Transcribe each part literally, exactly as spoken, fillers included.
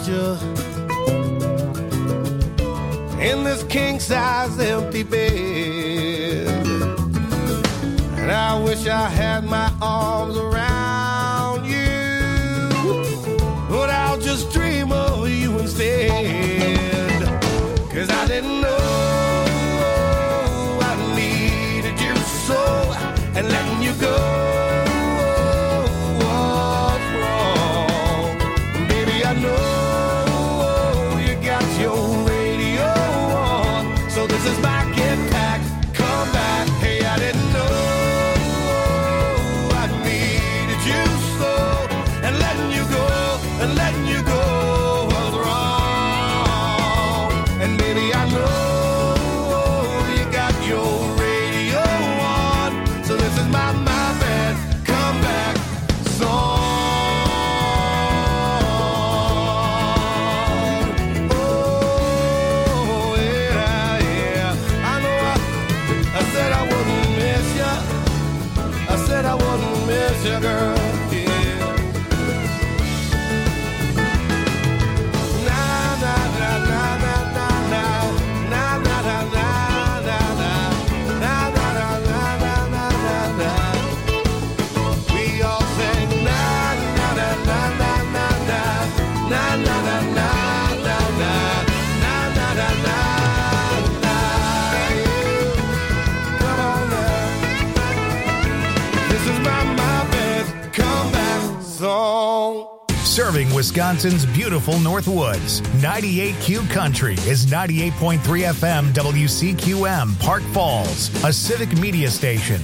you in this king-size empty bed. And I wish I had my arms around you, but I'll just dream of you instead. 'Cause I didn't know I needed you so, and letting you go was wrong. Baby, I know you got your radio on, so this is my get back, come back. Hey, I didn't know I needed you so, and letting you go, and letting you go was wrong. And baby, I know you got your radio on, so this is my, my bad, come back song. Oh, yeah, yeah. I know I, I said I wouldn't miss you. I said I wouldn't miss you, girl. Yeah. Na, na, na, na, na, na, na. Na, na, na, na, na, na. Na, na, na, na, na, na, na, na. We all sing na, na, na, na, na, na, na. Na, na, na, na, na, na. Na, na, na, na, na. Come on now. This is my, my best comeback song. Serving Wisconsin's beautiful Northwoods. ninety-eight Q Country is ninety-eight point three F M W C Q M, Park Falls, a civic media station.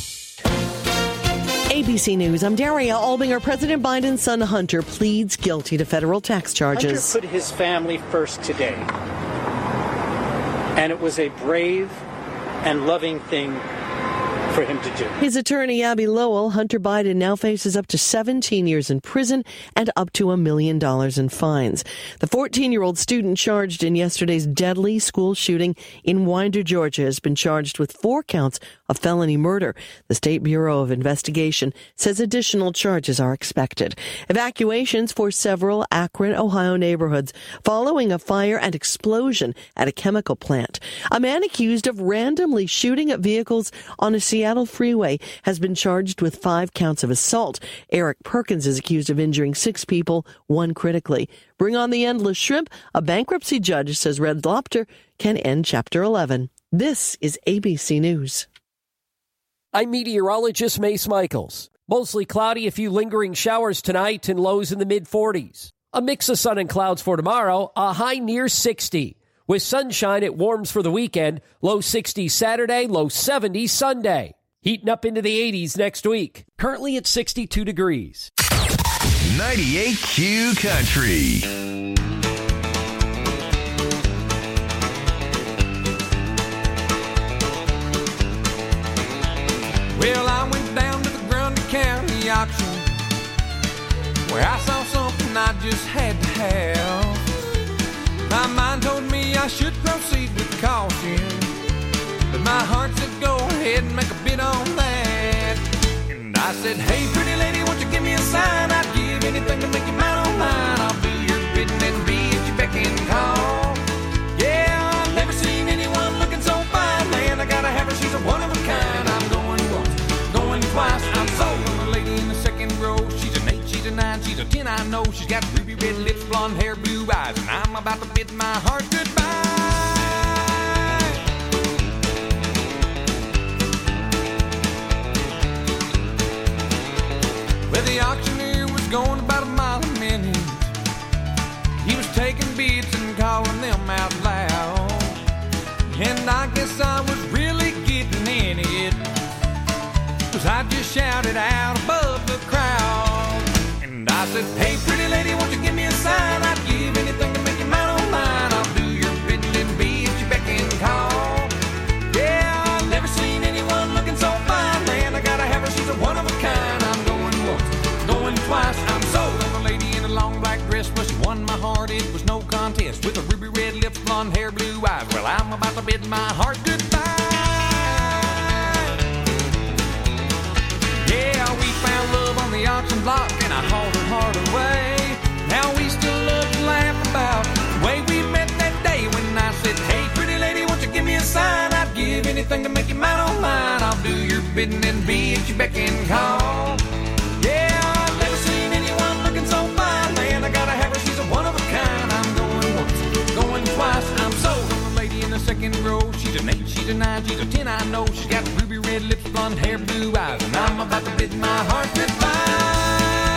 A B C News, I'm Daria Albinger. President Biden's son Hunter pleads guilty to federal tax charges. Hunter put his family first today, and it was a brave and loving thing for him to do. His attorney, Abby Lowell, Hunter Biden now faces up to seventeen years in prison and up to a million dollars in fines. The fourteen-year-old student charged in yesterday's deadly school shooting in Winder, Georgia, has been charged with four counts of felony murder. The State Bureau of Investigation says additional charges are expected. Evacuations for several Akron, Ohio neighborhoods following a fire and explosion at a chemical plant. A man accused of randomly shooting at vehicles on a Seattle freeway has been charged with five counts of assault. Eric Perkins is accused of injuring six people, one critically. Bring on the endless shrimp. A bankruptcy judge says Red Lobster can end Chapter eleven. This is A B C News. I'm meteorologist Mace Michaels. Mostly cloudy, a few lingering showers tonight and lows in the mid forties. A mix of sun and clouds for tomorrow, a high near sixty. With sunshine, it warms for the weekend. Low sixties Saturday, low seventies Sunday. Heating up into the eighties next week. Currently at sixty-two degrees. ninety-eight Q Country. Well, I went down to the Grundy County auction where I saw something I just had to have. My mind told me I should proceed with caution, but my heart said go ahead and make a bid on that. And I said, hey, pretty lady, won't you give me a sign? I'd give anything to make you mine on mine. I'll do your bidding and be at your beck and call. Yeah, I've never seen anyone looking so fine. Man, I gotta have her, she's a one of a kind. I'm going once, going twice. I'm sold on the lady in the second row. She's an eight, she's a nine, she's a ten, I know. She's got ruby red lips, blonde hair, blue eyes, and I'm about to bid my heart goodbye. Well, the auctioneer was going about a mile a minute. He was taking bids and calling them out loud. And I guess I was really getting in it, 'cause I just shouted out above the crowd. And I said, hey, pretty lady, won't you give me a sign? I'd give anything to make you mine on mine. I'll do your bidding and be at your beck and call. Yeah, I've never seen anyone looking so fine. Man, I gotta have her, she's a one of a kind. I'm going once, going twice. I'm sold on a lady in a long black dress, but she won my heart, it was no contest. With a ruby red lips, blonde hair, blue eyes. Well, I'm about to bid my heart goodbye. Yeah, we found love on the auction block, and I hauled her heart away. Now we still love to laugh bidden and be at your beck and call. Yeah, I've never seen anyone looking so fine, man. I gotta have her, she's a one of a kind. I'm going once, going twice, I'm sold on the lady in the second row. She's an eight, she's a nine, she's a ten, I know. She's got ruby red lips, blonde hair, blue eyes, and I'm about to bid my heart goodbye.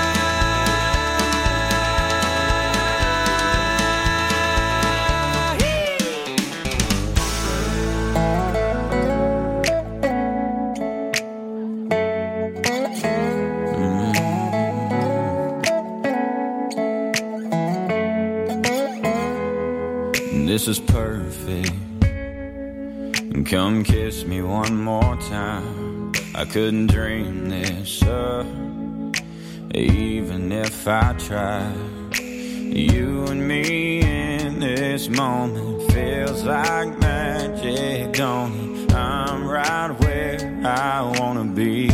This is perfect. Come kiss me one more time. I couldn't dream this up, even if I tried. You and me in this moment feels like magic, don't it? I'm right where I wanna be.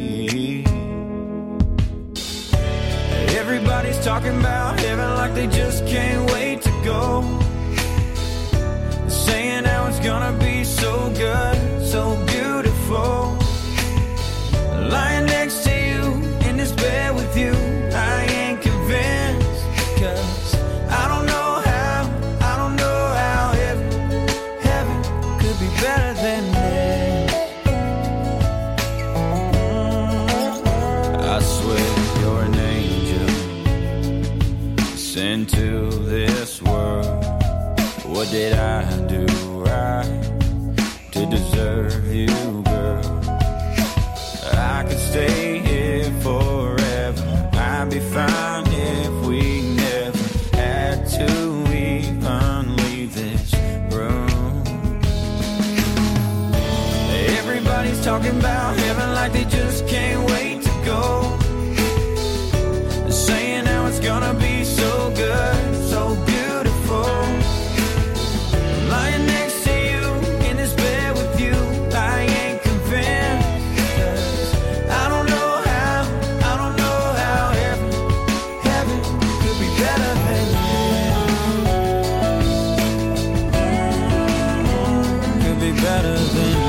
Everybody's talking about heaven like they just can't wait to go. Saying how it's gonna be so good, so beautiful. Lying next to you, in this bed with you, I ain't convinced. Cause I don't know how, I don't know how heaven, heaven could be better than this. I swear you're an angel sent to this world. What did I do right to deserve you, girl? I could stay here forever. I'd be fine if we never had to even leave this room. Everybody's talking about heaven like they just can't wait to go. Saying how it's gonna be so good, so beautiful. Lying next to you, in this bed with you, I ain't convinced. Cause I don't know how, I don't know how heaven, heaven could be better than this. Could be better than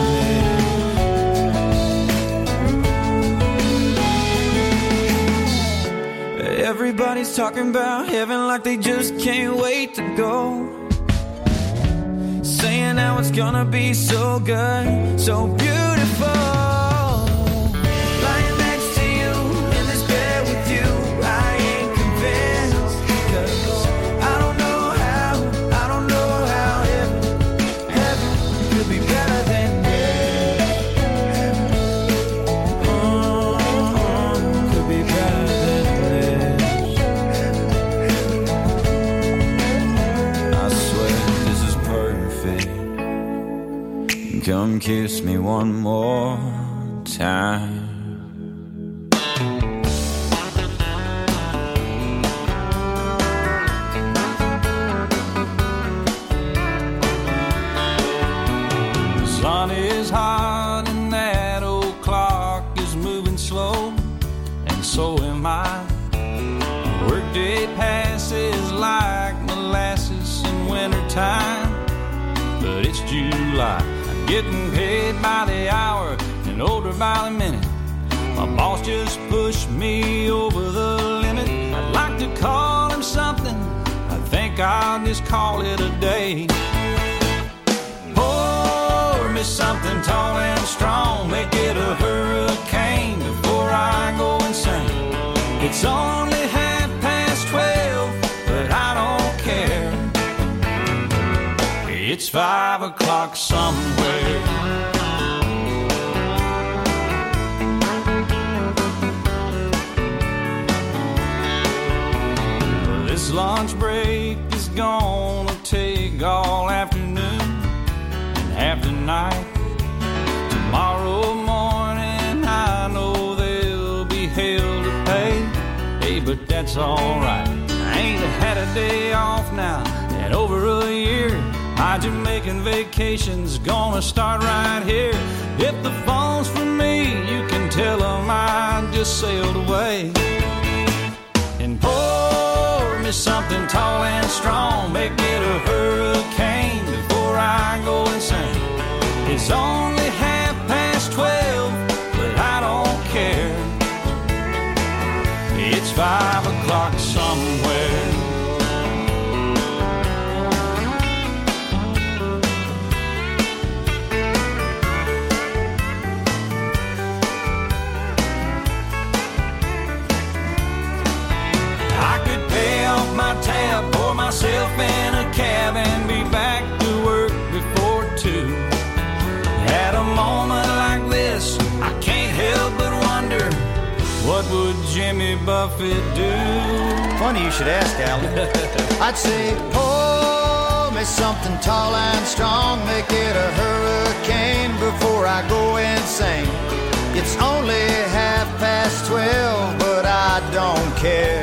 this. Everybody's talking about heaven like they just can't wait to go. Saying how it's gonna be so good, so beautiful. Lying next to you, in this bed with you, I ain't convinced. Cause I don't know how, I don't know how heaven, heaven could be better than this. Oh, could be better than this. I swear this is perfect. Come kiss me one more time. The sun is hot and that old clock is moving slow, and so am I. Workday passes like molasses in wintertime, but it's July. Getting paid by the hour and older by the minute. My boss just pushed me over the limit. I'd like to call him something, I think I'll just call it a day. Pour me something tall and strong, make it a hurricane before I go insane. It's only half past twelve, but I don't care. It's five o'clock somewhere. This lunch break is gonna take all afternoon and half the night. Tomorrow morning I know there'll be hell to pay. Hey, but that's alright. I ain't had a day off now in over a year. My Jamaican vacation's gonna start right here. If the phone's for me, you can tell them I just sailed away. And pour me something tall and strong, make it a hurricane before I go insane. It's only half past twelve, would Jimmy Buffett do? Funny you should ask, Al. I'd say, pour me something tall and strong, make it a hurricane before I go insane. It's only half past twelve, but I don't care.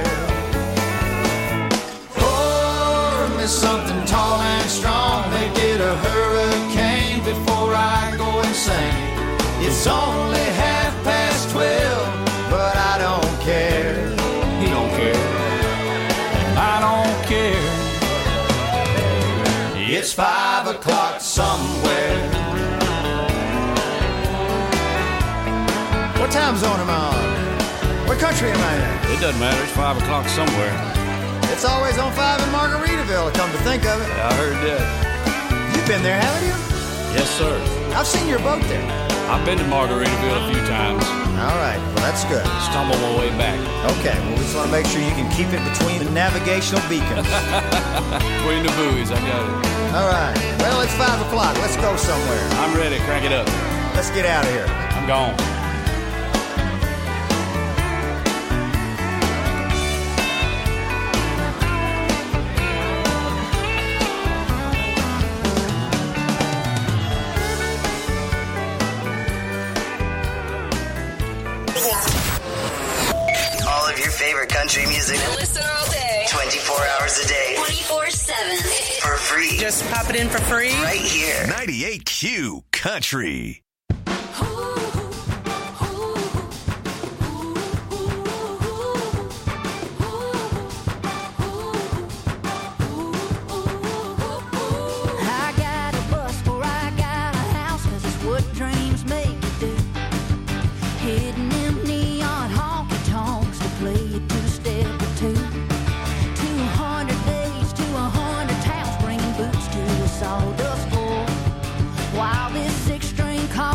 Pour me something tall and strong, make it a hurricane before I go insane. It's only half past twelve, but I don't care. He don't care. And I don't care. It's five o'clock somewhere. What time zone am I on? What country am I in? It doesn't matter. It's five o'clock somewhere. It's always on five in Margaritaville, come to think of it. I heard that. You've been there, haven't you? Yes, sir. I've seen your boat there. I've been to Margaritaville a few times. All right, well, that's good. Stumbled my way back. Okay, well, we just want to make sure you can keep it between the navigational beacons. Between the buoys, I got it. All right, well, it's five o'clock. Let's go somewhere. I'm ready. Crank it up. Let's get out of here. I'm gone. Favorite country music. Listen all day. twenty-four hours a day. twenty-four seven. For free. Just pop it in for free. Right here. ninety-eight Q Country. I got a bus or I got a house, 'cause it's what dreams make you do. Hidden in neon honky tonks to play it to step or two. Two hundred days to a hundred towns, bringing boots to a sawdust floor. While this six string car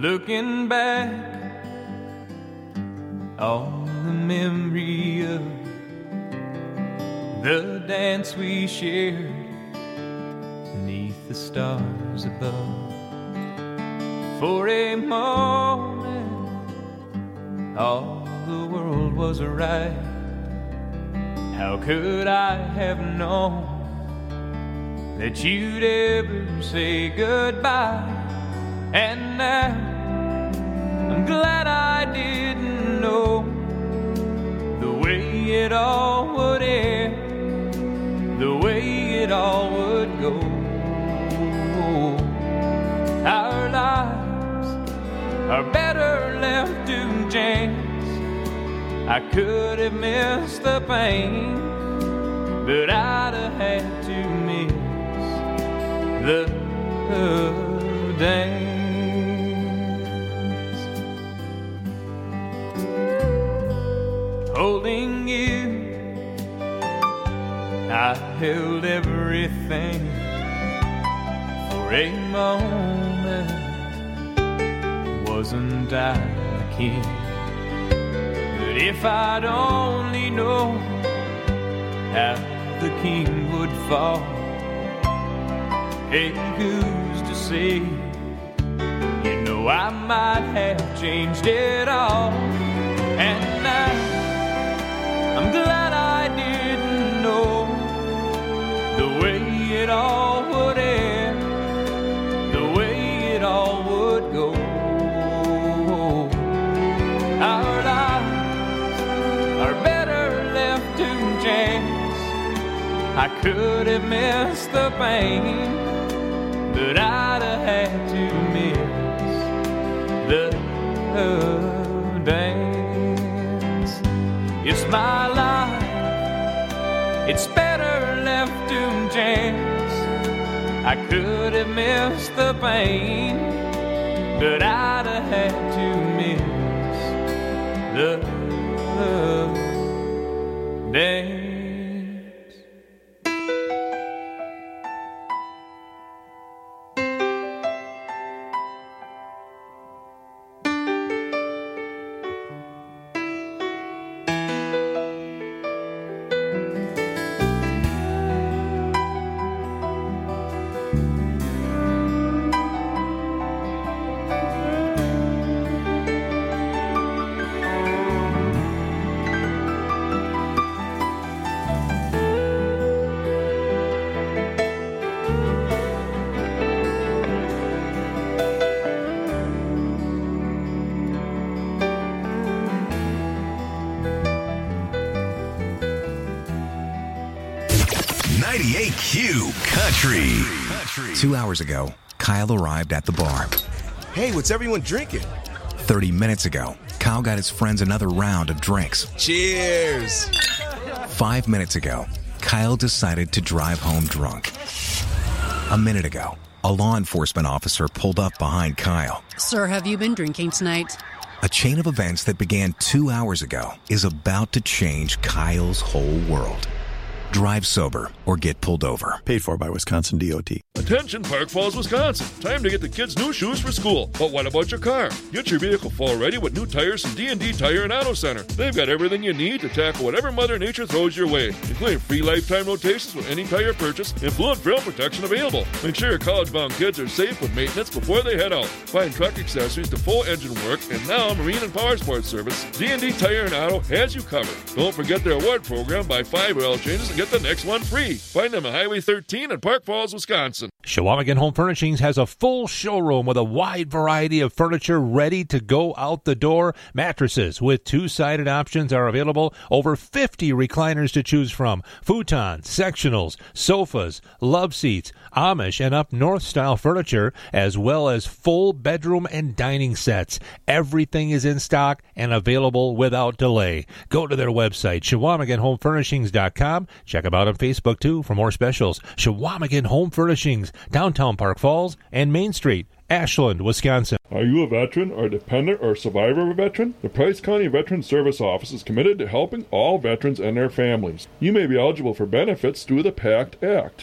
Looking back on the memory of the dance we shared beneath the stars above. For a moment, all the world was right. How could I have known that you'd ever say goodbye? And now I'm glad I didn't know the way it all would end, the way it all would go. Our lives are better left to chance. I could have missed the pain, but I'd have had to miss the dance. Holding you, I held everything for a moment. Wasn't I the king? But if I'd only known how the king would fall, hey, who's to say? You know I might have changed it all. And now I'm glad I didn't know the way it all would end, the way it all would go. Our lives are better left to chance. I could have missed the pain, but I'd have had to miss the dance. It's my life, it's better left to chance. I could have missed the pain, but I'd have had to miss the dance. ninety-eight Q Country. Two hours ago, Kyle arrived at the bar. Hey, what's everyone drinking? Thirty minutes ago, Kyle got his friends another round of drinks. Cheers! Five minutes ago, Kyle decided to drive home drunk. A minute ago, a law enforcement officer pulled up behind Kyle. Sir, have you been drinking tonight? A chain of events that began two hours ago is about to change Kyle's whole world. Drive sober or get pulled over. Paid for by Wisconsin D O T. Attention Park Falls, Wisconsin. Time to get the kids new shoes for school. But what about your car? Get your vehicle fall ready with new tires from D and D Tire and Auto Center. They've got everything you need to tackle whatever Mother Nature throws your way, including free lifetime rotations with any tire purchase and fluid film protection available. Make sure your college-bound kids are safe with maintenance before they head out. Find truck accessories to full engine work and now marine and power sports service. D and D Tire and Auto has you covered. Don't forget their award program. Buy five oil changes and get the next one free. Find them at Highway thirteen in Park Falls, Wisconsin. Chequamegon Home Furnishings has a full showroom with a wide variety of furniture ready to go out the door. Mattresses with two-sided options are available. Over fifty recliners to choose from. Futons, sectionals, sofas, love seats, Amish and up north style furniture, as well as full bedroom and dining sets. Everything is in stock and available without delay. Go to their website, Chequamegon Home Furnishings dot com. Check them out on Facebook, too, for more specials. Chequamegon Home Furnishings, downtown Park Falls and Main Street, Ashland, Wisconsin. Are you a veteran or dependent or survivor of a veteran? The Price County Veteran Service Office is committed to helping all veterans and their families. You may be eligible for benefits through the PACT Act.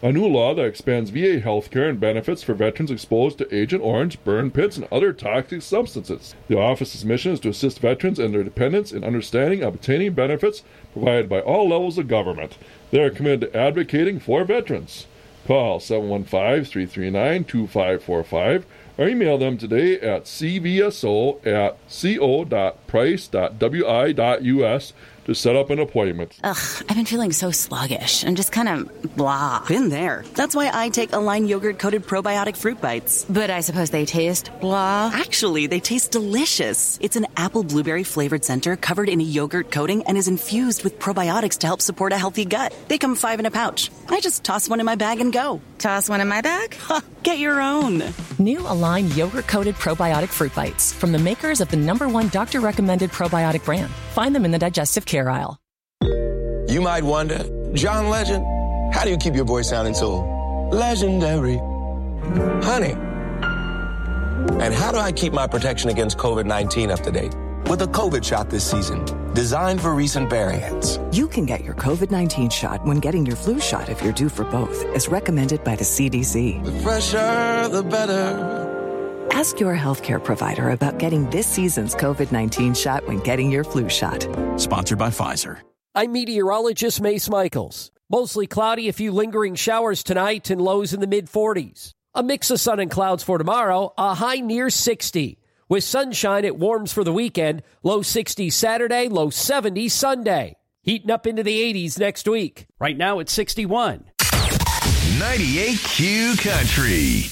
a new law that expands V A health care and benefits for veterans exposed to Agent Orange, burn pits, and other toxic substances. The office's mission is to assist veterans and their dependents in understanding and obtaining benefits provided by all levels of government. They are committed to advocating for veterans. Call seven one five, three three nine, two five four five or email them today at c v s o at co dot price dot w i dot u s to set up an appointment. Ugh, I've been feeling so sluggish. I'm just kind of blah. Been there. That's why I take Align yogurt-coated probiotic fruit bites. But I suppose they taste blah. Actually, they taste delicious. It's an apple blueberry flavored center covered in a yogurt coating and is infused with probiotics to help support a healthy gut. They come five in a pouch. I just toss one in my bag and go. Toss one in my bag? Ha, get your own. New Align yogurt-coated probiotic fruit bites from the makers of the number one doctor-recommended probiotic brand. Find them in the digestive care aisle. You might wonder, John Legend, how do you keep your voice sounding so legendary? Honey. And how do I keep my protection against covid nineteen up to date? With a COVID shot this season, designed for recent variants. You can get your covid nineteen shot when getting your flu shot if you're due for both, as recommended by the C D C. The fresher, the better. Ask your healthcare provider about getting this season's covid nineteen shot when getting your flu shot. Sponsored by Pfizer. I'm meteorologist Mace Michaels. Mostly cloudy, a few lingering showers tonight and lows in the mid forties. A mix of sun and clouds for tomorrow, a high near sixty. With sunshine, it warms for the weekend. Low sixty Saturday, low seventy Sunday. Heating up into the eighties next week. Right now it's sixty-one. ninety-eight Q Country.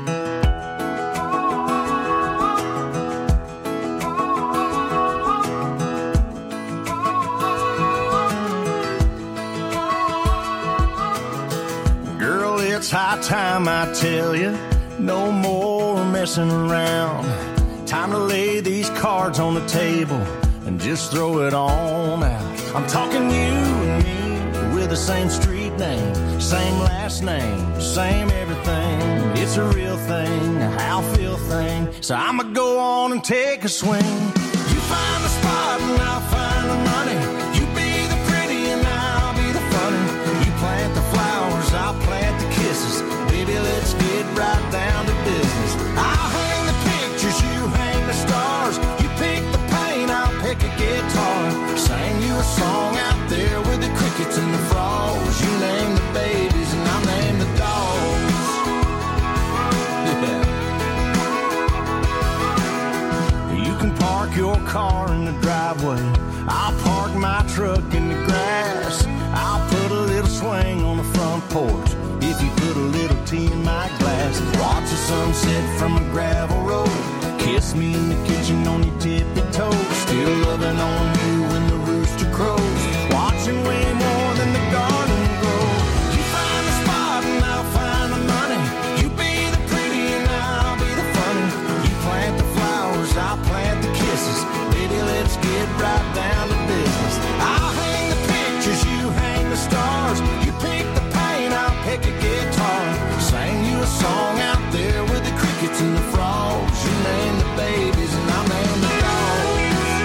Girl, it's high time I tell you, no more messing around. Time to lay these cards on the table and just throw it on out. I'm talking you and me with the same street name, same last name, same everything. It's a real thing, a how feel thing. So I'ma go on and take a swing. You find the spot and I'll find the money. You be the pretty and I'll be the funny. You plant the flowers, I'll plant the kisses. Baby, let's get right down to business. I'll hang the pictures, you hang the stars. You pick the paint, I'll pick a guitar. Sing you a song out there with the crickets and the frogs. You name the babies and I'll name the dogs. Yeah. You can park your car in the driveway. I'll park my truck in the grass. I'll put a little swing on the front porch. If you put a little tea in my glass, watch the sunset from a gravel road. Kiss me in the kitchen on your tippy toes. Still loving on you when the rooster crows. Watching way more than the garden grow. You find the spot and I'll find the money. You be the pretty and I'll be the funny. You plant the flowers, I'll plant the kisses. Baby, let's get right down to business. I'll hang the pictures, you hang the stars. You pick the paint, I'll pick a guitar. Sing you a song out there with the crickets and the frogs. You name the babies and I'll name the dogs.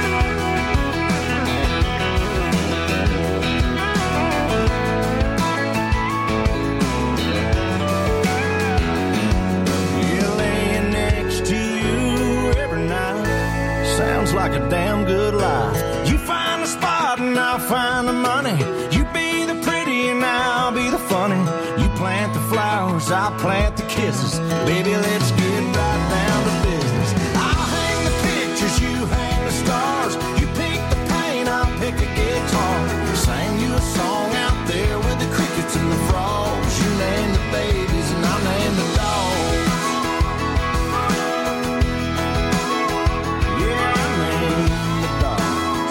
Yeah, laying next to you every night sounds like a damn good life. You find the spot and I'll find the money. You be the pretty and I'll be the funny. You plant the flowers, I'll plant the kisses. Baby, let's get right down to business. I'll hang the pictures, you hang the stars. You pick the paint, I'll pick a guitar. Sing you a song out there with the crickets and the frogs. You name the babies and I'll name the dogs. Yeah, I name the dogs.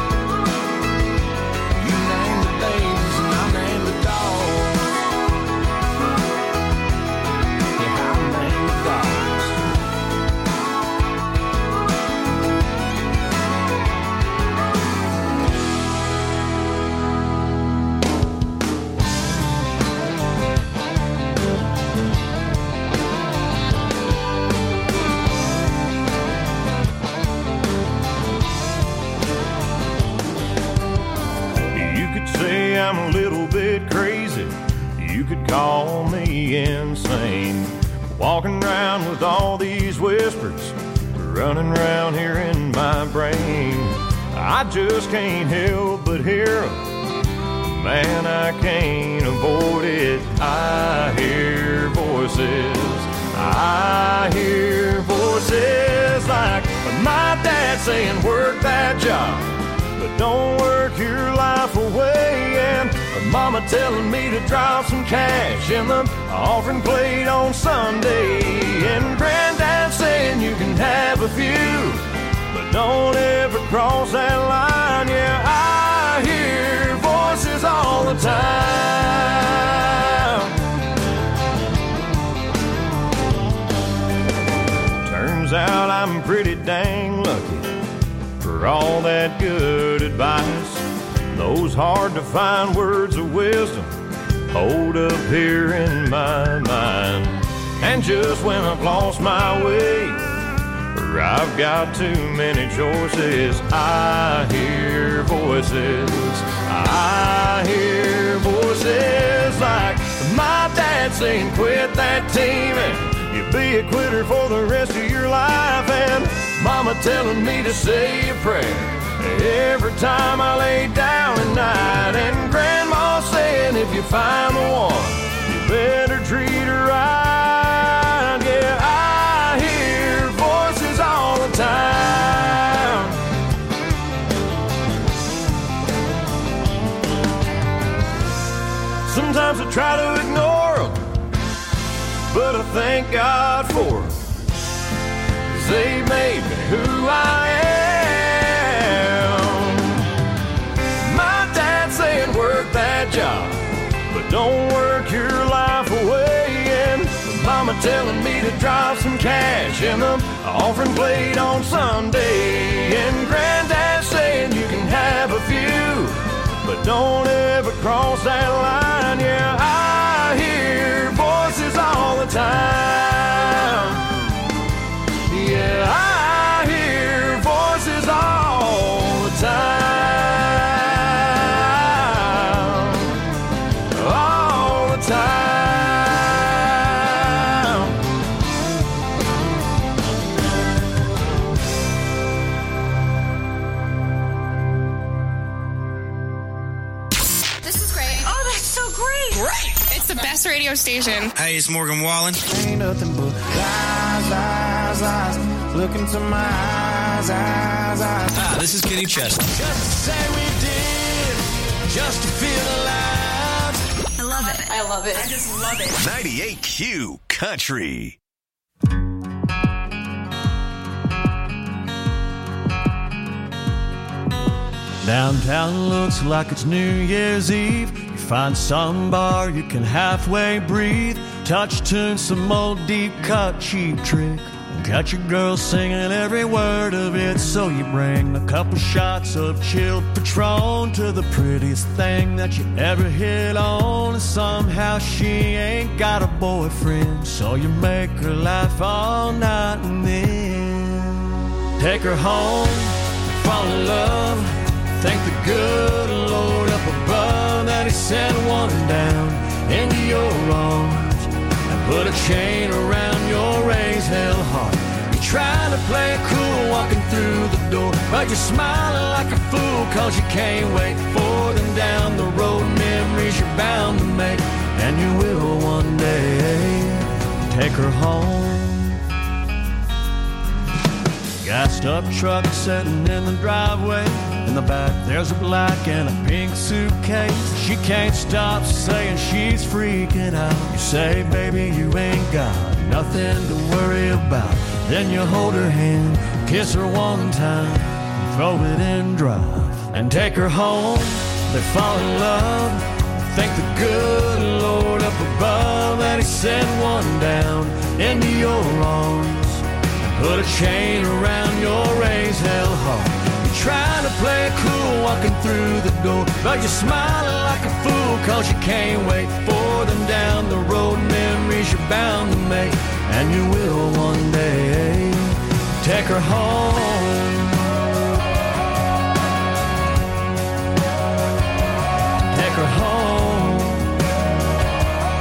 You name the babies and I'll name the dogs. Yeah, I'll name the dogs. You could say I'm a little bit crazy. you could call me insane. Walking around with all these whispers running around here in my brain. I just can't help but hear 'em. Man, I can't avoid it. I hear voices. I hear voices like my dad saying, work that job, but don't work your life away. And mama telling me to drop some cash in the offering plate on Sunday. And granddad saying you can have a few, but don't ever cross that line. Yeah, I hear voices all the time. Turns out I'm pretty dang lucky for all that good advice. Those hard to find words of wisdom hold up here in my mind. And just when I've lost my way, or I've got too many choices, I hear voices. I hear voices like my dad saying, quit that team and you'll be a quitter for the rest of your life. And mama telling me to say a prayer every time I lay down at night. And grandma saying if you find the one, you better treat her right. Yeah, I hear voices all the time. Sometimes I try to ignore them, but I thank God for them, 'cause they made me who I am. My dad saying work that job, but don't work your life away. And mama telling me to drop some cash in the offering plate on Sunday. And granddad saying you can have a few, but don't ever cross that line. Yeah, I hear voices all the time. Yeah, I hear voices all the time. All the time. This is great. Oh, that's so great. Great. It's the best radio station. Hey, it's Morgan Wallen. Ain't nothing but lies, lies, lies. Look into my eyes, eyes, eyes. Ah, this is Kenny Chesney. Just to say we did, just to feel alive. I love it. I love it. I just love it. ninety-eight Q Country. Downtown looks like it's New Year's Eve. You find some bar you can halfway breathe. Touch tune, some old deep cut cheap trick. Got your girl singing every word of it. So you bring a couple shots of chilled Patron to the prettiest thing that you ever hit on. And somehow she ain't got a boyfriend, so you make her laugh all night and then take her home, fall in love. Thank the good Lord up above that he sent one down into your arms and put a chain around your raised hell heart. You're trying to play it cool walking through the door, but you're smiling like a fool cause you can't wait for them down the road. Memories you're bound to make, and you will one day take her home. Gassed up truck sitting in the driveway. In the back there's a black and a pink suitcase. She can't stop saying she's freaking out. You say, baby, you ain't got nothing to worry about. Then you hold her hand, kiss her one time, throw it in drive, and take her home. They fall in love. Thank the good Lord up above that he sent one down into your arms. Put a chain around your raised hell heart. You're trying to play it cool walking through the door, but you're smiling like a fool cause you can't wait for them down the road. Memories you're bound to make, and you will one day take her home. Take her home.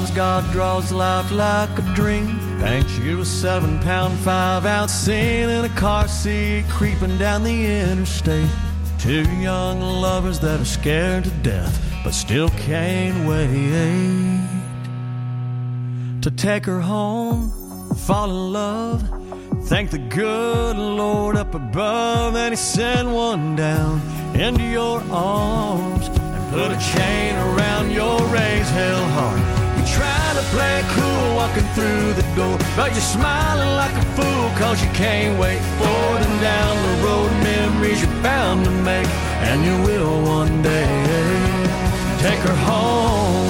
Sometimes God draws life like a dream. Thanks you to a seven pound, five ounce sin in a car seat, creeping down the interstate. Two young lovers that are scared to death, but still can't wait to take her home, fall in love, thank the good Lord up above, and He sent one down into your arms and put a chain around your raised hell heart. You try to play it cool walking through the door, but you're smiling like a fool cause you can't wait for them down the road. Memories you're bound to make, and you will one day. Take her home.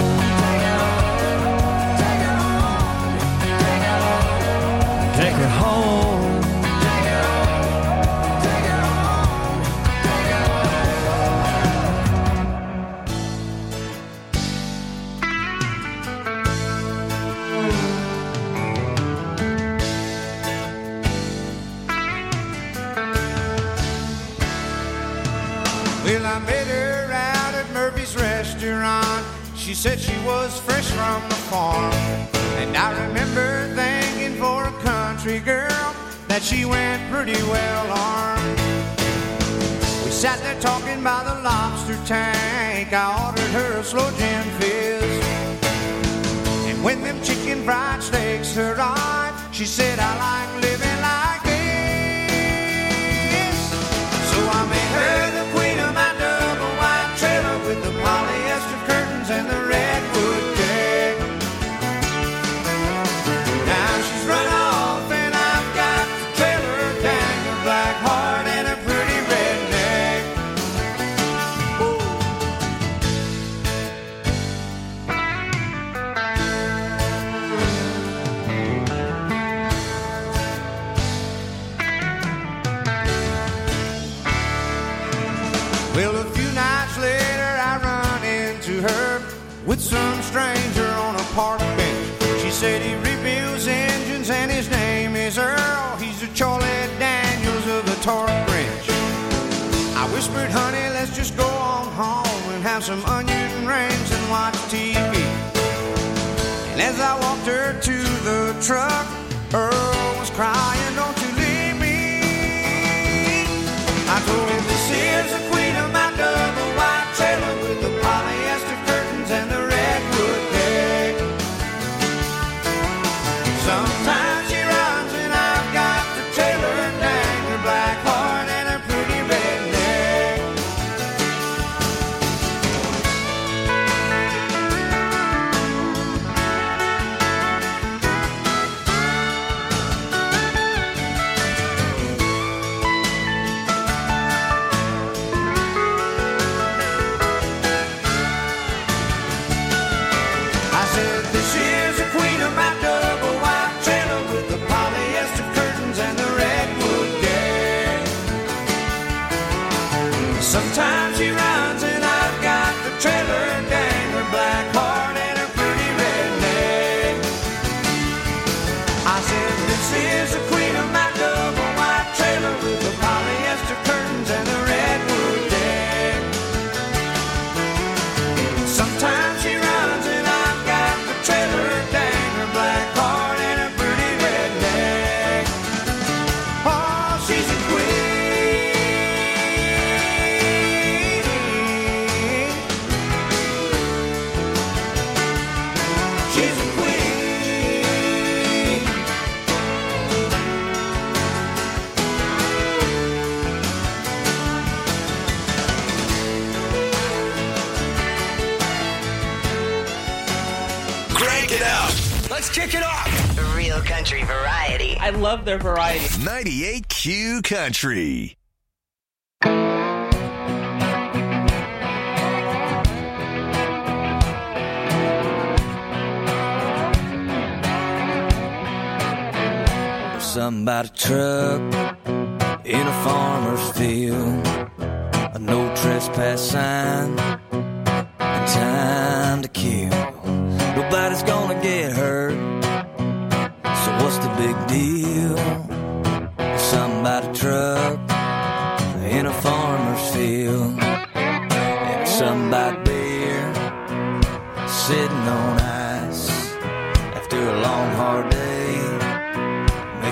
Take her home. Take her home. Take her home. Take her Well, I met her out at Murphy's restaurant. She said she was fresh from the farm, and I remember thinking for a country girl that she went pretty well armed. We sat there talking by the lobster tank. I ordered her a slow gin fizz, and when them chicken fried steaks arrived, she said, I like living like this. So I made her the queen of my double wide trailer with the polyester curtains and the redwood deck. Now she's run off and I've got the trailer, dang, a black heart and a pretty redneck. Woo. Well, a few nights later I run into her with some stranger on a park bench. She said he rebuilds engines and his name is Earl. He's the Charlie Daniels of the torque wrench. I whispered, honey, let's just go on home and have some onion rings and watch T V. And as I walked her to the truck, Earl was crying, don't you leave me. I told him, this is the queen of my double wide trailer with the polyester curtains and the redwood deck. Sometimes she runs and I've got the trailer, dang, her black heart and her pretty redneck. I said, this is the queen of my double wide trailer with the polyester curtains and the redwood deck. Sometimes she runs and I've got the trailer, dang, her black heart and her pretty redneck. I said, this is the queen of my double wide trailer with the polyester curtains and the redwood deck. Sometimes she runs and I've got the trailer, dang, her black heart and her pretty redneck. Oh, she's a queen. She's a queen. Crank it up. Let's kick it off. Real country variety. I love their variety. ninety-eight Q Country. Something about a truck in a farmer's field, a no trespass sign, and time to kill. Nobody's gonna get hurt, so what's the big deal? Something about a truck in a farmer's field, and something about beer sitting on ice.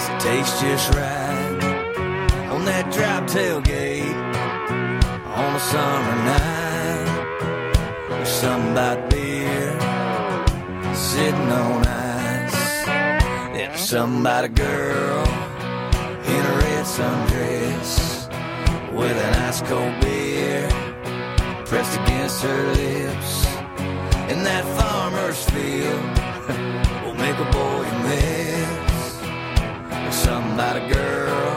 guess it tastes just right on that drop tailgate on a summer night. There's something about beer sitting on ice. There's something about a girl in a red sundress with an ice cold beer pressed against her lips. In that farmer's field will make a boy miss. There's something about a girl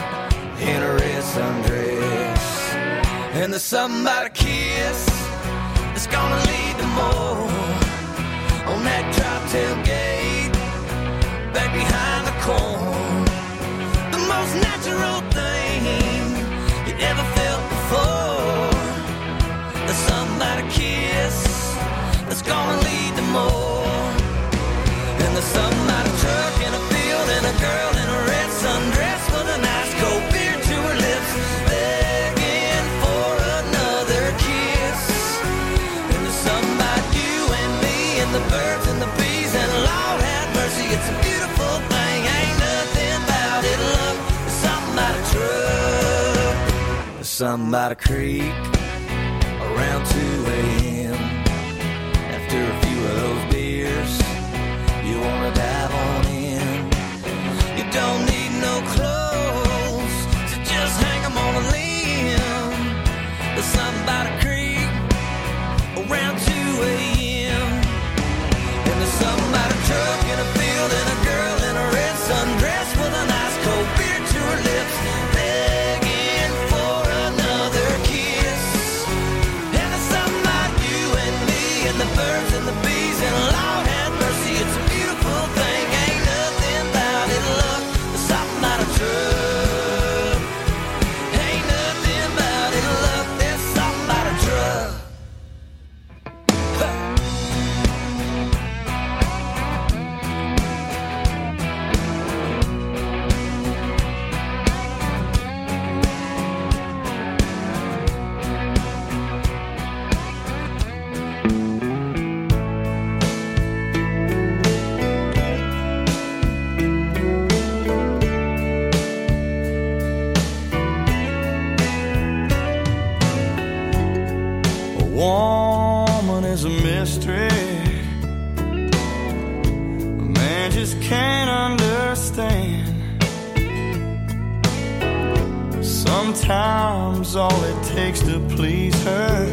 in a red sundress, and there's something about a kiss that's gonna lead to more on that drop tailgate back behind the corn. The most natural thing you ever felt before. There's something about a kiss that's gonna lead to more. And there's something about a truck in a field and a girl in a red sundress with a nice cold beer to her lips, begging for another kiss. And there's something about you and me and the birds and the bees, and Lord have mercy, it's a beautiful thing. Ain't nothing about it, love. There's something about a truck. There's something about a creek around two a.m. After a few of those beers, you wanna dive on in. You don't need no clothes, so just hang them on a limb. There's something about a creek around two a.m. And there's something about a truck in a field and a girl in a red sundress with a nice cold beer to her lips, begging for another kiss. And there's something about you and me and the birds and the bees, and Lord have mercy, it's a beautiful thing. Ain't nothing about it, love. There's something about a truck. Ain't nothing about it, love. There's something about a truck. A woman is a mystery a man just can't understand. Sometimes all it takes to please her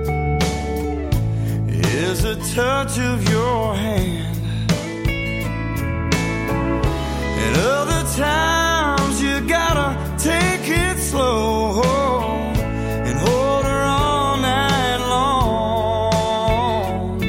is a touch of your hand. And other times you gotta take it slow and hold her all night long.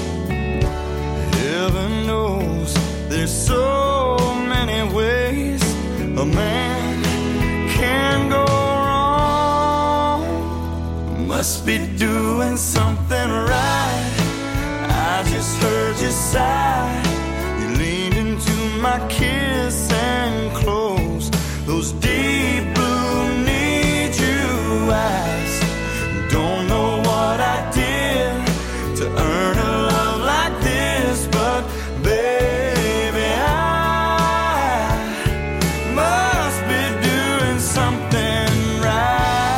Heaven knows there's so many ways a man can go wrong. Must be doing something right. I just heard you sigh. You leaned into my kiss and closed those deep blue need you eyes. Don't know what I did to earn a love like this, but baby, I must be doing something right.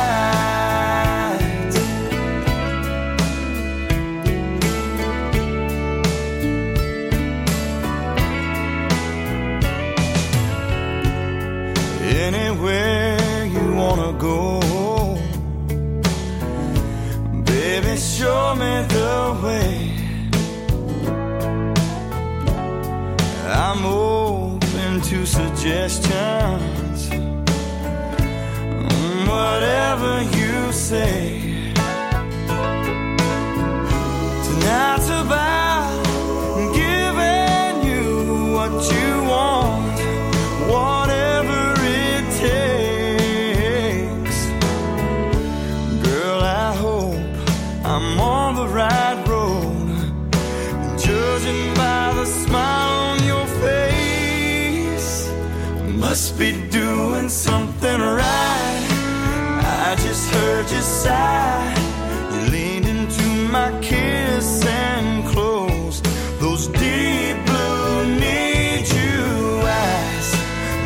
Anywhere you wanna go, baby, show me the way. I'm open to suggestions, whatever you say. Tonight's about giving you what you want, whatever it takes. Girl, I hope I'm on the right road, judging by the smile on your face. Must be doing something right. I just heard you sigh. You leaned into my kiss and closed those deep blue need you eyes.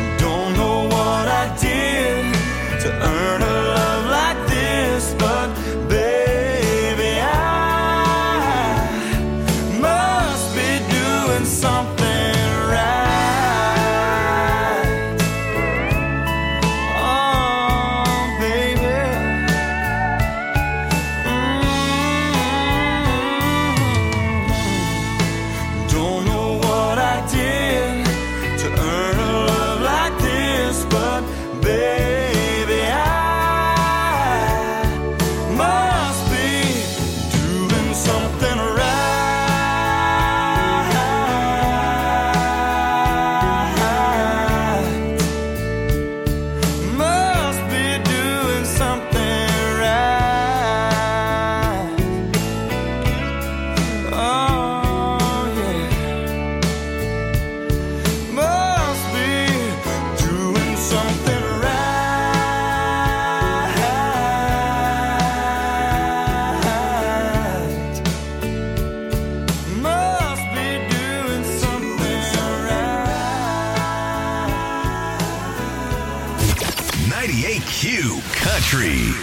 ninety-eight Q Country.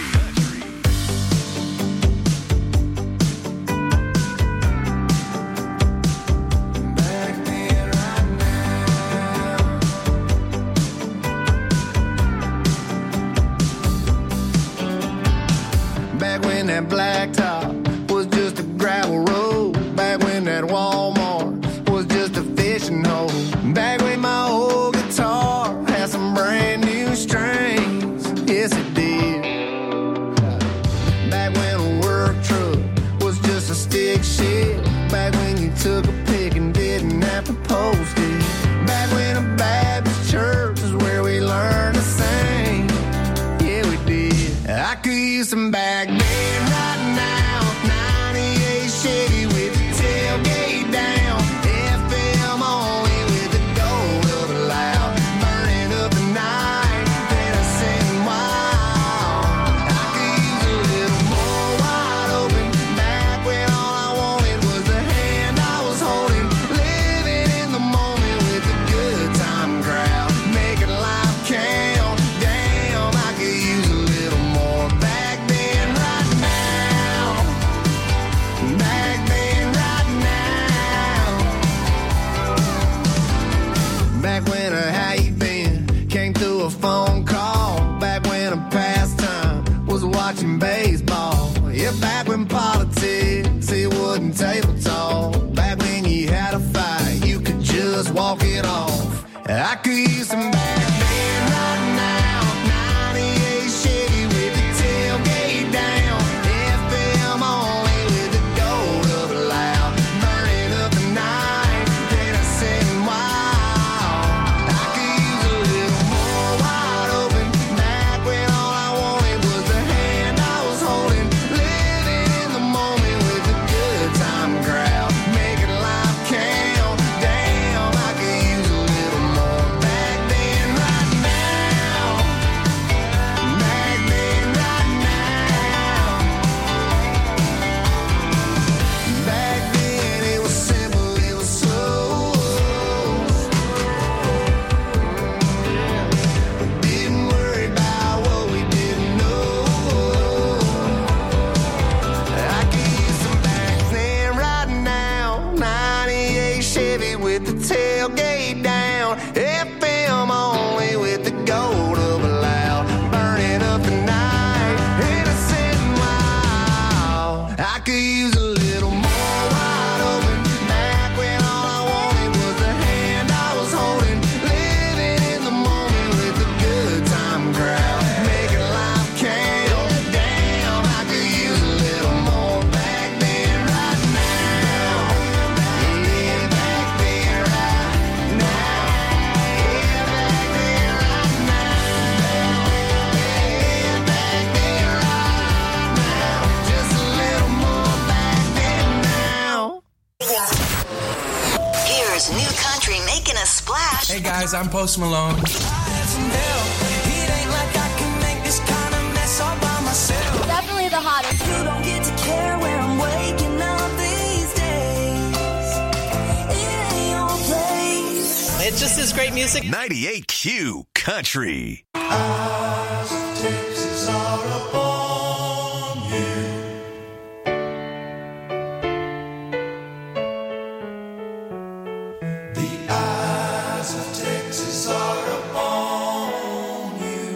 Back when that blacktop was just a gravel road. Back when that Walmart was just a fishing hole. Back when my old guitar had some brand new strings. Yes, it did. Back when a work truck was just a stick shift. Back when you took a pic and didn't have to post it. Back when a Baptist church was where we learned to sing. Yeah, we did. I could use some back then right now. ninety-eight Chevy with the tailgate down. F M only with the gold up loud. Burning up the night that I sitting wild. I could use a little more wide open. Back when all I wanted was the hand I was holding. Living in the moment with the good time crowd. Making life count. Damn, I could use a little more back then right now. Back then right now. Back when a how you been came through a phone call. Back when a pastime was watching baseball. Yeah, back when politics it wasn't table talk. Back when you had a fight you could just walk it off. I could use some back then right now. ninety-eight Chevy with the tailgate down. F M only with the gold up loud. Burning up the night that I sitting wild. I could use a little more wide open. Back when all I wanted was the hand I was holding. Living in the moment with the good time crowd. Making life count. Damn, I could use a little more back then right now. Back then right now. Back then it was simple, it was slow. Didn't worry about what we didn't know. I could use some back then right now. ninety-eight Chevy with the tailgate down. F M only with the gold up loud. Burning up the night in a sitting wild. I could use a little more wide open. Back when all I wanted was the hand I was holding. Living in the moment with the good time crowd. Making life count. Damn, I could use a little more back then right now. Yeah, back then right now. Yeah, back then right now. Yeah, back then right now. Just a little more back then now. Here's new country making a splash. Hey guys, I'm Post Malone. Definitely the hottest. You don't get to care where I'm waking up these days. It ain't your place. It's just this great music. ninety-eight Q Country. Eyes of Texas are upon you. The eyes of Texas are upon you.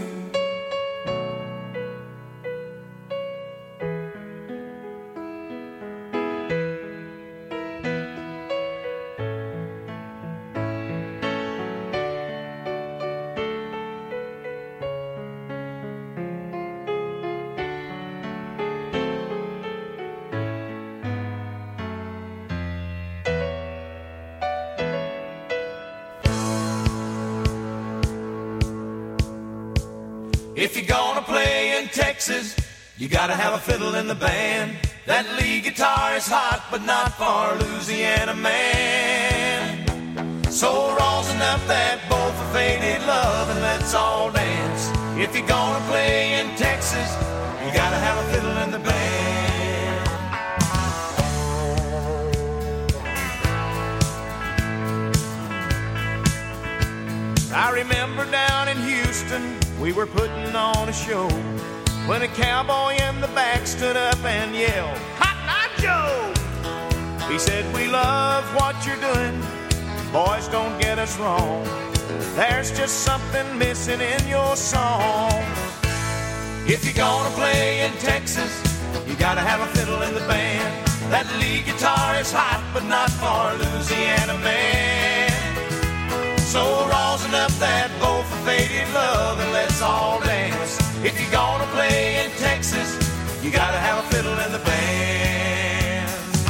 If you're gonna play in Texas, you gotta have a fiddle in the band. That lead guitar is hot, but not for Louisiana man. So rosin up that bowl for faded love and let's all dance. If you're gonna play in Texas, you gotta have a fiddle in the band. I remember down in Houston we were putting on a show when a cowboy in the back stood up and yelled, Cotton Eye Joe! He said, we love what you're doing, boys, don't get us wrong. There's just something missing in your song. If you're gonna play in Texas, you gotta have a fiddle in the band. That lead guitar is hot, but not for Louisiana man. So rosin up that bow for faded love and let's all dance. If you're gonna play in Texas, you gotta have a fiddle in the band.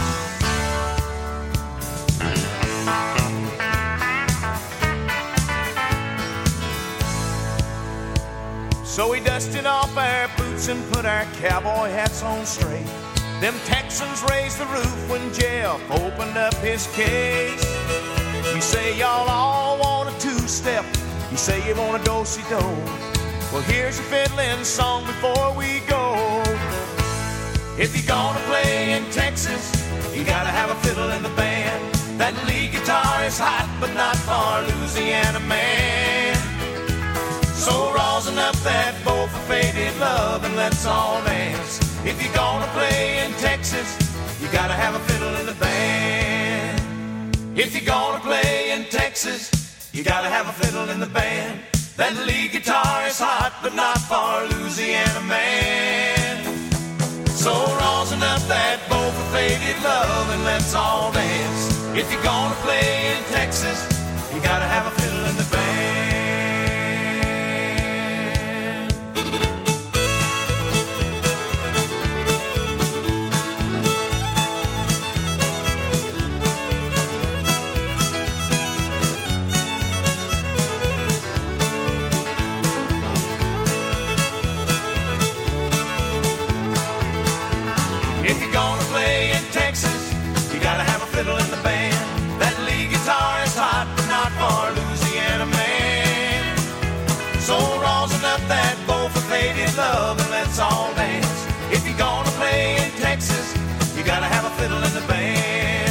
So we dusted off our boots and put our cowboy hats on straight. Them Texans raised the roof when Jeff opened up his case. You say y'all all want a two-step, you say you want a do-si-do. Well, here's a fiddling song before we go. If you're gonna play in Texas, you gotta have a fiddle in the band. That lead guitar is hot, but not for Louisiana man. So rosin up that bow for faded love and let's all dance. If you're gonna play in Texas, you gotta have a fiddle in the band. If you're gonna play in Texas, you gotta have a fiddle in the band. That lead guitar is hot, but not for Louisiana man. So rosin up that bow for faded love and let's all dance. If you're gonna play in Texas, you gotta have a fiddle in the band. If you're gonna play in Texas, you gotta have a fiddle in the band. That lead guitar is hot, but not for Louisiana man. So rosin up that bow for faded love and let's all dance. If you're gonna play in Texas, you gotta have a fiddle in the band.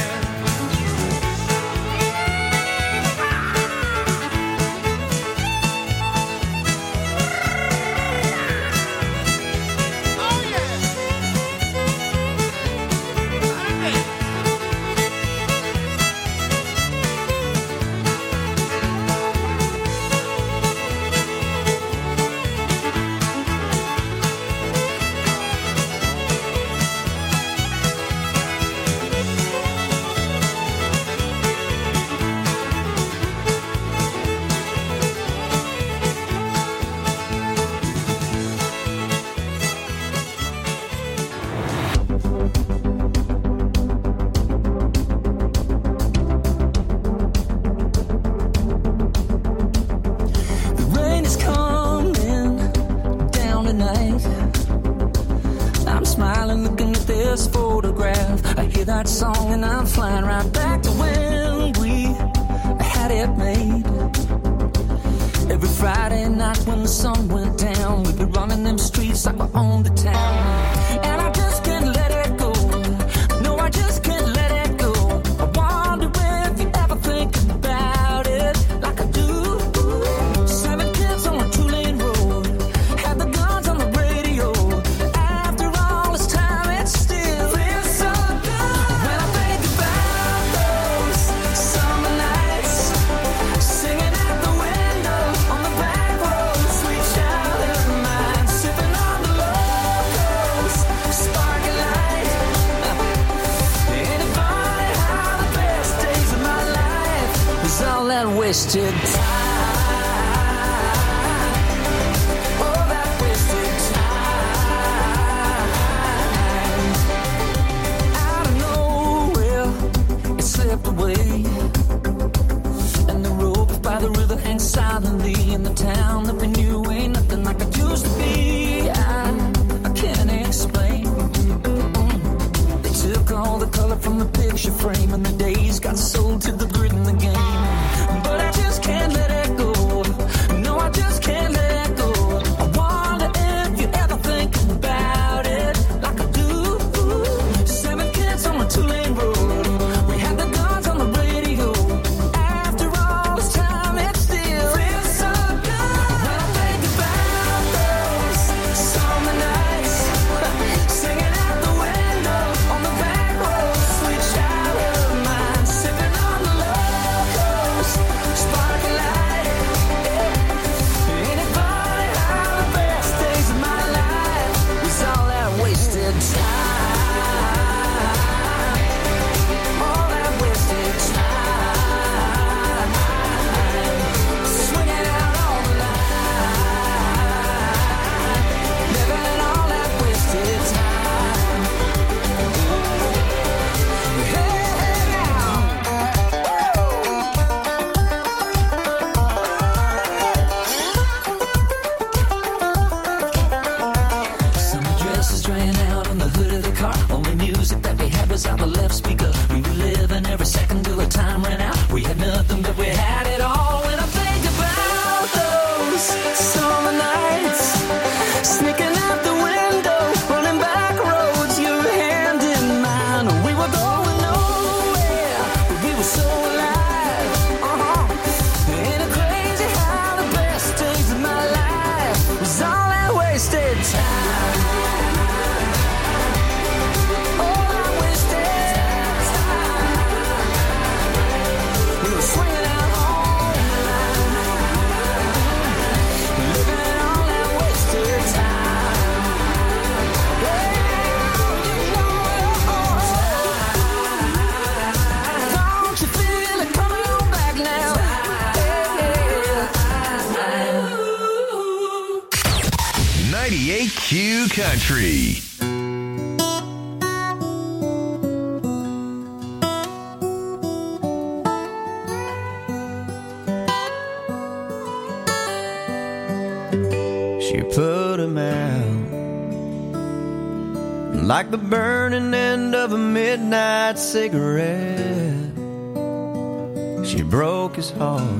That song and I'm flying right back to when we had it made. Every Friday night when the sun went down, we'd be running them streets like we owned the town. And I just can't let it go. No, I just can't let it go. I wonder if you ever think about it like I do. Seven kids on a two-lane road, had the guns on the radio. After all this time, it still feels so good. Summer nights, singing out the window on the back road. summer nights, sneaking out the window, running back roads, your hand in mine. We were going nowhere, but we were so alive. Uh-huh. Ain't it crazy how the best days of my life was all that wasted time? All that wasted time. We were swinging out all night, living all that wasted time. Yeah, you know it. Don't you feel it coming on back now? ninety-eight Q Country. She put him out like the burning end of a midnight cigarette. She broke his heart.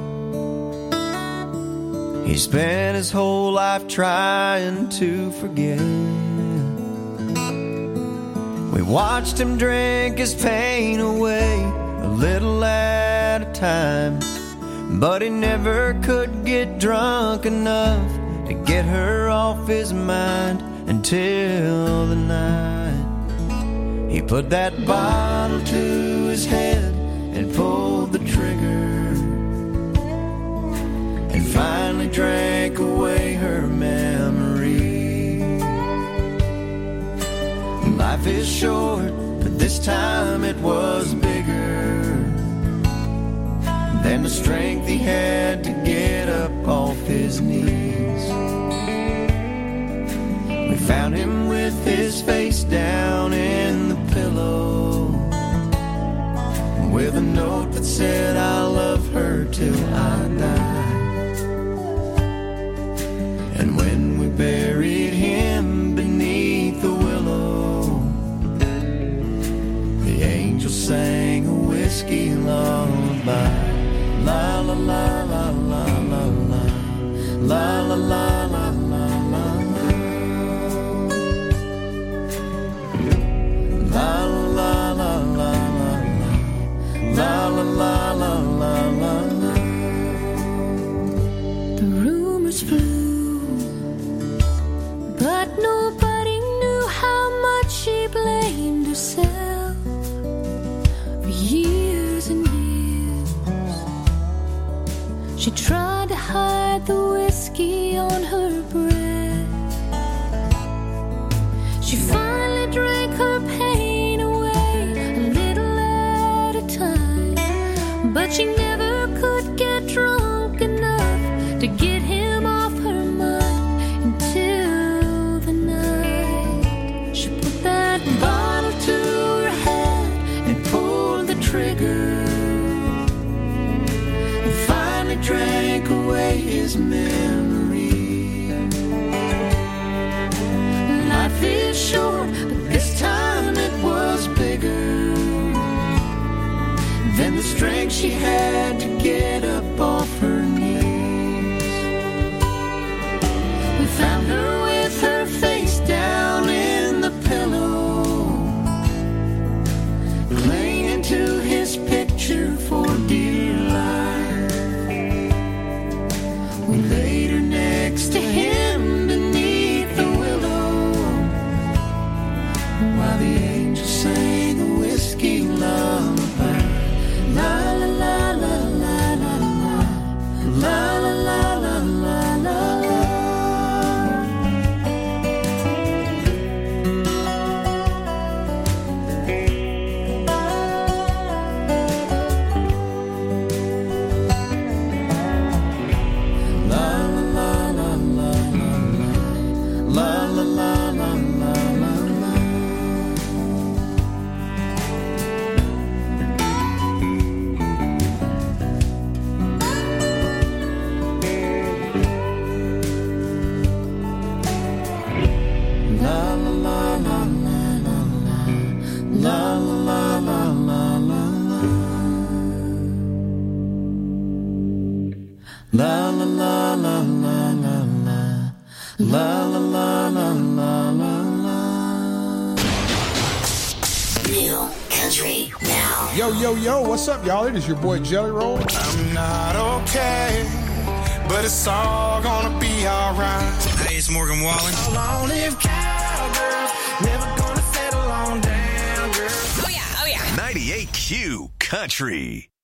He spent his whole life trying to forget. We watched him drink his pain away a little at a time, but he never could get drunk enough to get her off his mind until the night he put that bottle to his head and pulled the trigger, and finally drank away her memory. Life is short, but this time it was bigger than the strength he had to get up off his knees. We found him with his face down in the pillow, with a note that said, I love her till I die. And when we buried him beneath the willow, the angel sang a whiskey lullaby. La la la la la la la, la la la la la la, la la la la la, la la la la la la. The rumors flew, but nobody knew how much she blamed herself for years and years. She tried to hide the whiskey on her breath. She finally drank her pain away a little at a time, but she never could get drunk enough to get him off her mind until the night she put that bottle to her head and pulled the trigger, and finally drank away his memory. Life is short, but this time it was bigger than the strength she had to get up off her knees. We found her with her face down in the pillow, clinging to his picture for dear life. We laid her next to him beneath the willow, while the angel sang a whiskey lullaby. La la la la la. La la la la la la la. New Country Now. Yo, yo, yo, what's up, y'all? It is your boy Jelly Roll. I'm not okay, but it's all gonna be alright. Hey, it's Morgan Wallen. Long live cowgirls, never gonna settle on down, girl. Oh yeah, oh yeah. ninety-eight Q Country.